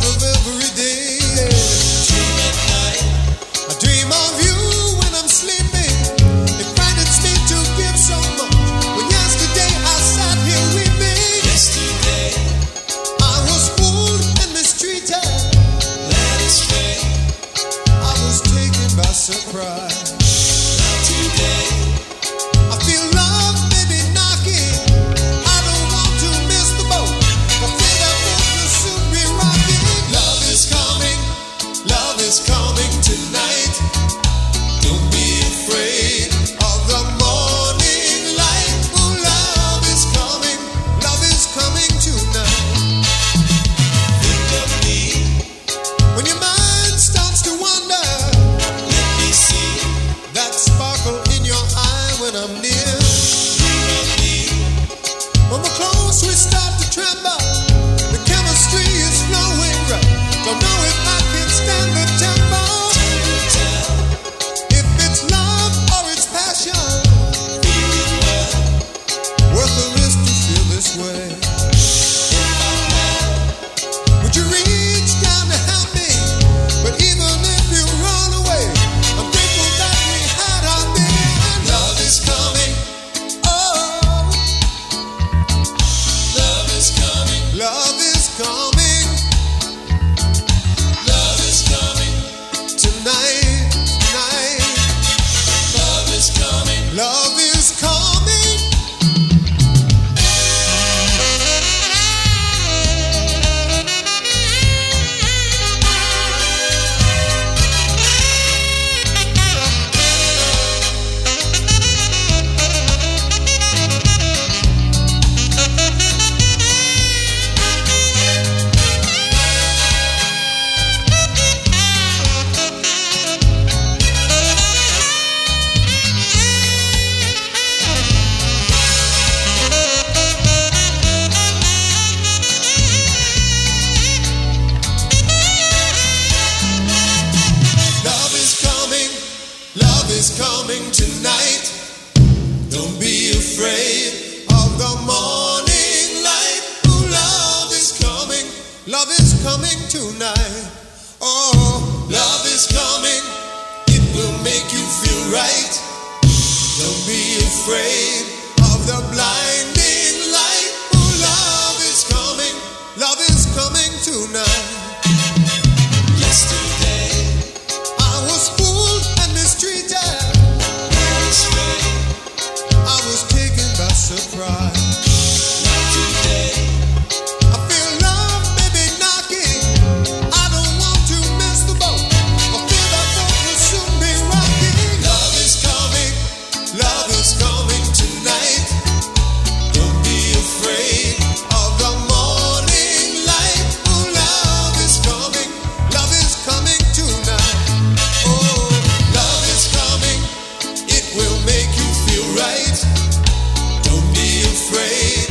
of every day. Dream at night. I dream of you when I'm sleeping. It frightens me to give so much. When yesterday I sat here weeping. Yesterday I was fooled and mistreated. Led astray. I was taken by surprise. Not today. I feel love, baby, knocking. I don't want to miss the boat. I feel that boat will soon be rocking. Love is coming. Love is coming tonight. Don't be afraid of the morning light. Oh, love is coming. Love is coming tonight. Think of me when your mind starts to wander. Let me see that sparkle in your eye when I'm near. Dream of me when we're close, we start to tremble. The chemistry is flowing right. Don't know if I can stand the tempo. If it's love or it's passion, feel it well. Worth the risk to feel this way. If I had, would you reach down to help me? But even if you run away, I'm grateful that we had our day. Love is coming. Oh, love is coming. Love is coming. Love is coming tonight. Tonight. Love is coming. Love is coming. Love is coming. Love is coming tonight. Don't be afraid of the morning light. Oh, love is coming. Love is coming tonight. Oh, love is coming. It will make you feel right. Don't be afraid of the blinding light. Oh, love is coming. Love is coming tonight. Yesterday I was fooled and mistreated. I was taken by surprise. Not today. I feel love, baby, knocking. I don't want to miss the boat. I feel that boat will soon be rocking. Love is coming. Love is coming tonight. Don't be afraid of the morning light. Oh, love is coming. Love is coming tonight. Oh, love is coming. It will make you feel right. Don't be afraid